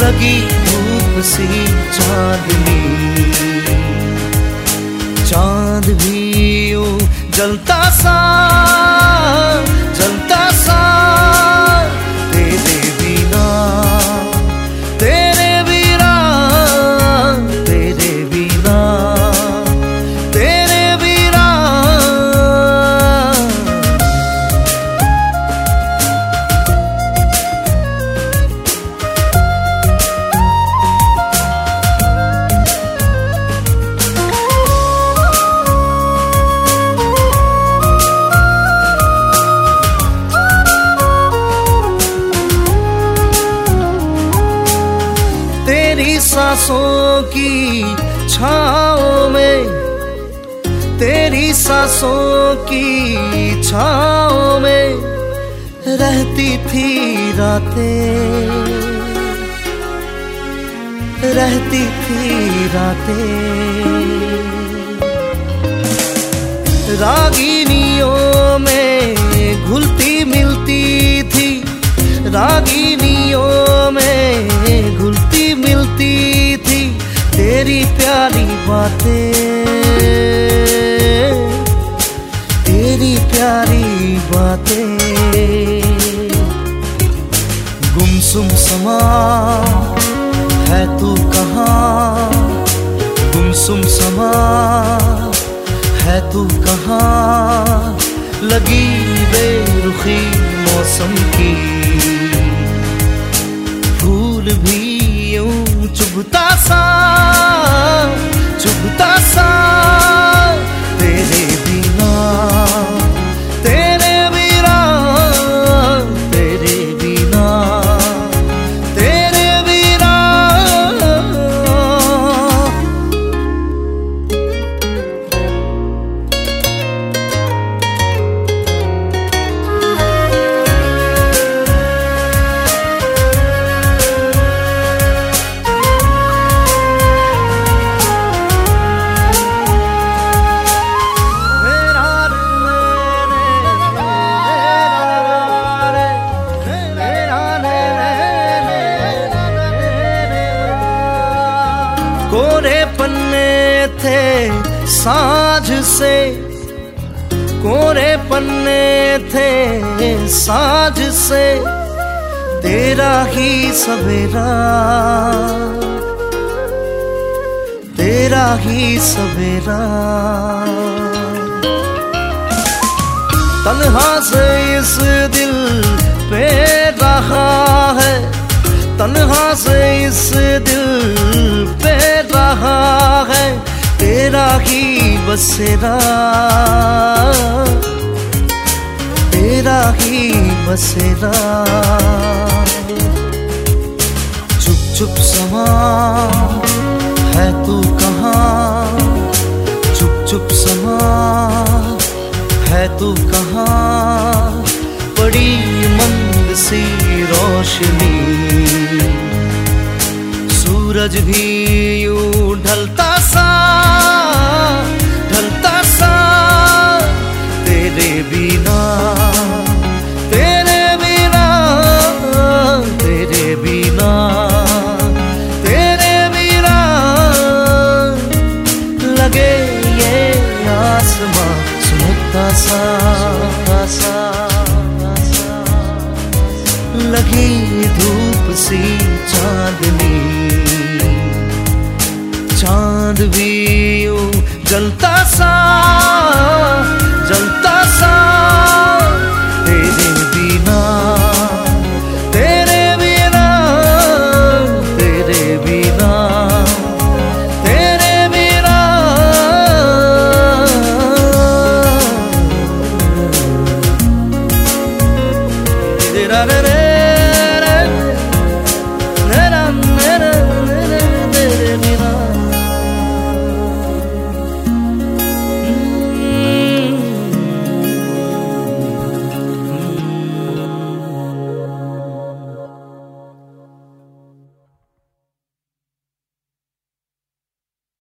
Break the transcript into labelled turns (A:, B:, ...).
A: लगी धूप सी चांदनी, चांद भी यूं जलता सा जलता सा तेरे बिना, तेरे बिना, तेरे बिना, तेरे बिना। तेरी सांसों की छाँव में, तेरी सांसों की छाँव में रहती थी रातें, रहती थी रातें। रागिनियों में घुलती मिलती थी, रागिनियों में घुलती मिलती थी तेरी प्यारी बातें, तेरी प्यारी बातें। गुमसुम समा है तू कहाँ, गुमसुम समा है तू कहाँ, लगी बेरुखी मौसम की, फूल भी यूं चुभता सा चुभता सा तेरे बिना, तेरे बिना, तेरे बिना, तेरे बिना। कोरे पन्ने थे साँझ से, कोरे पन्ने थे साँझ से तेरा ही सवेरा, तेरा ही सवेरा। तन्हा से इस दिल पे रहा है, तन्हा से इस दिल पे रहा है तेरा ही बसेरा, तेरा ही बसेरा। चुप चुप समा है तू कहाँ, चुप चुप समा है तू कहाँ, बड़ी मंद सी रोशनी, सूरज भी यूं ढलता सा ढलता सा तेरे बिना, तेरे बिना, तेरे बिना, तेरे बिना। लगे ये आसमां सुनहरा सा, लगी धूप सी चांदनी, चांद भी यूं जलता सा